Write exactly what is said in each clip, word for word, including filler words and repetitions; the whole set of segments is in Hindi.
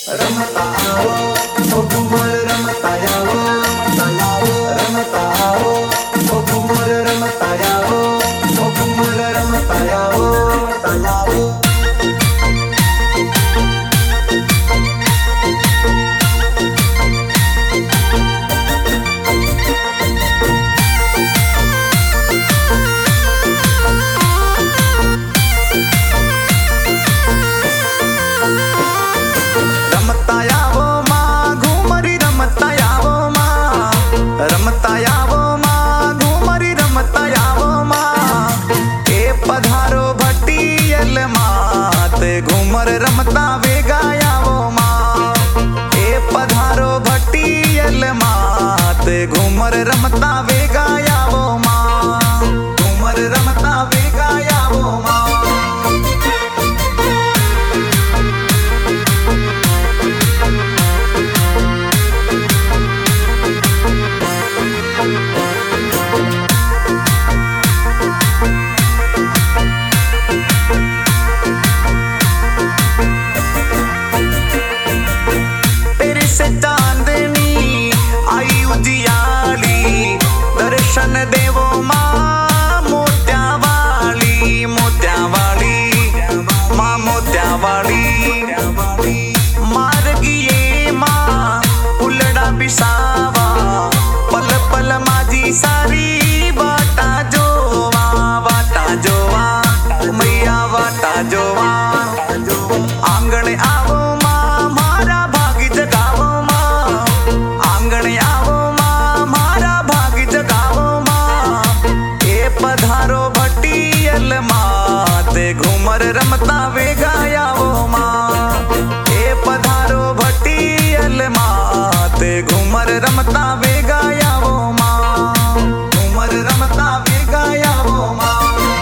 रमता आओ ओ घूमर रमता आओ, रमता आओ ओ घूमर रमता आओ, ओ घूमर रमता आओ, रमता आओ। रमता आवो माँ घूमरी रमता आवो माँ, ए पधारो भट्टियल माँ ते घूमर रमता वेगा आवो माँ, ए पधारो भट्टियल माँ ते घूमर रमता वेगा आवो माँ, घूमर रमता वेगा आवो माँ। चांदनी आई उजियाली दर्शन देवो माँ मोत्या वाली, मोत्या वाली माँ मोत्या वाली। मार्गिये माँ उलड़ा बिसावा पल पल माझी सारी वाटा जोवा, वाटा जोवा मैया वाटा जोवा। आंगण आवो माँ मारा भाग जगावो, आंगण आवो माँ मारा भाग जगावो माँ, ए पधारो भट्टियल माँ ते घूमर रमता वेगा आवो माँ, ए पधारो भट्टियल माँ ते घूमर रमता वेगा आवो माँ, घूमर रमता वेगा आवो माँ।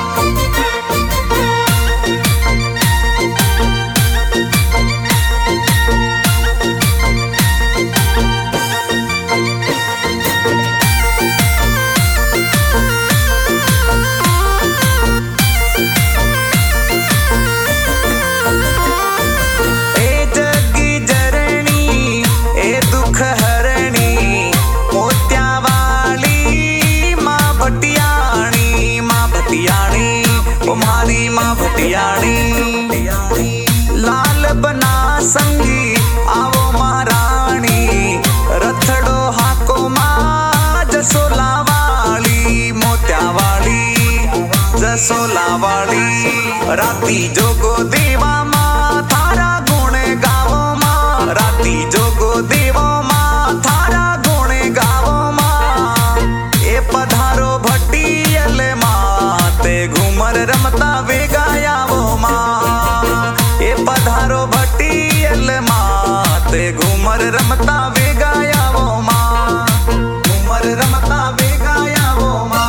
मारी माँ भटियाणी लाल बना संगी आवो महारानी, रथड़ो हाको माँ जसोला वाली, मोत्या वाली जसोला वाली। राती जोगो देवा माँ थारा गुण गावो माँ, राती जोगो देवो माँ थारा गुण गावो माँ, ए पधारो भट्टियल माँ ते घूमर रमता वेगा आवो माँ, ए पधारो भट्टियल माँ ते घूमर रमता वेगा आवो माँ, घूमर रमता वेगा आवो माँ।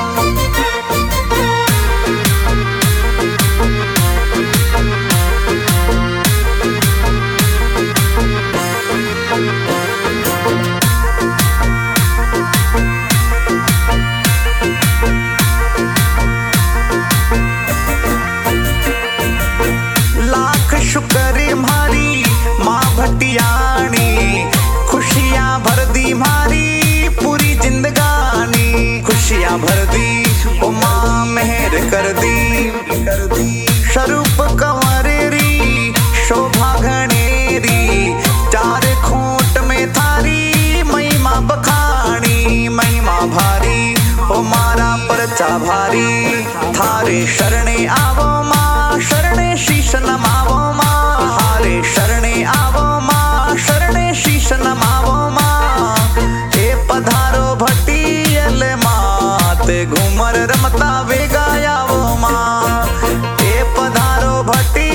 शुक्र मारी माँ भट्टियाणी, खुशियाँ भर दी मारी पूरी जिंदगानी, खुशियाँ भर दी ओ माँ मेहर कर दी, स्वरूप कंवरेरी शोभा घनेरी, चार खूंट में थारी महिमा बखानी, महिमा भारी ओ मारा परचा भारी। थारे शरणे आवो माँ शरणे शीश नमावो माँ, हारे शरणे आवो माँ शरणे शीश नमावो माँ, ए पधारो भट्टियल माँ ते घूमर रमता वेगा आवो माँ, ए पधारो भट्टी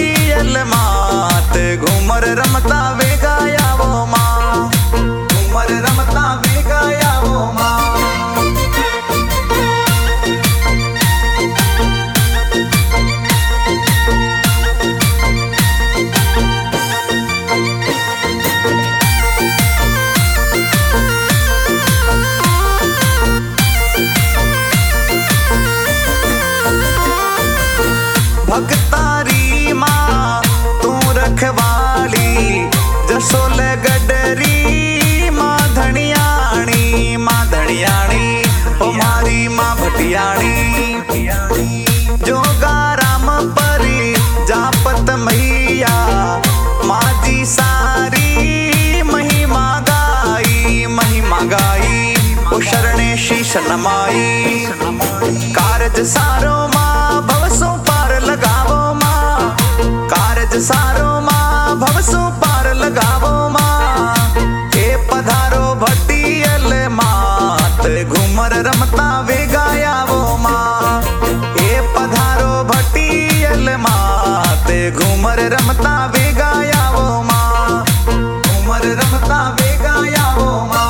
कृष्ण माई कारज सारो माँ भवसो पार लगावो माँ कारज सारो माँ भवसो पार लगावो माँ हे पधारो भटियल मात घूमर रमता वे गायावो माँ हे पधारो भटियल मात घूमर रमता वे गायावो माँ घूमर रमता वे गायावो माँ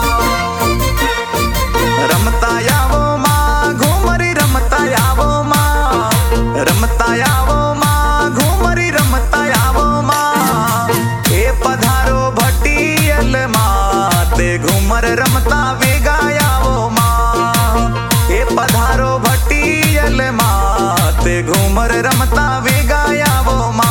रमता यावो माँ घूमरी रमता यावो माँ रमता यावो माँ घूमरी रमता यावो माँ हे पधारो भटियल माते घूमर रमता वे गायावो माँ हे पधारो भटियल माते घूमर रमता वे गायावो माँ।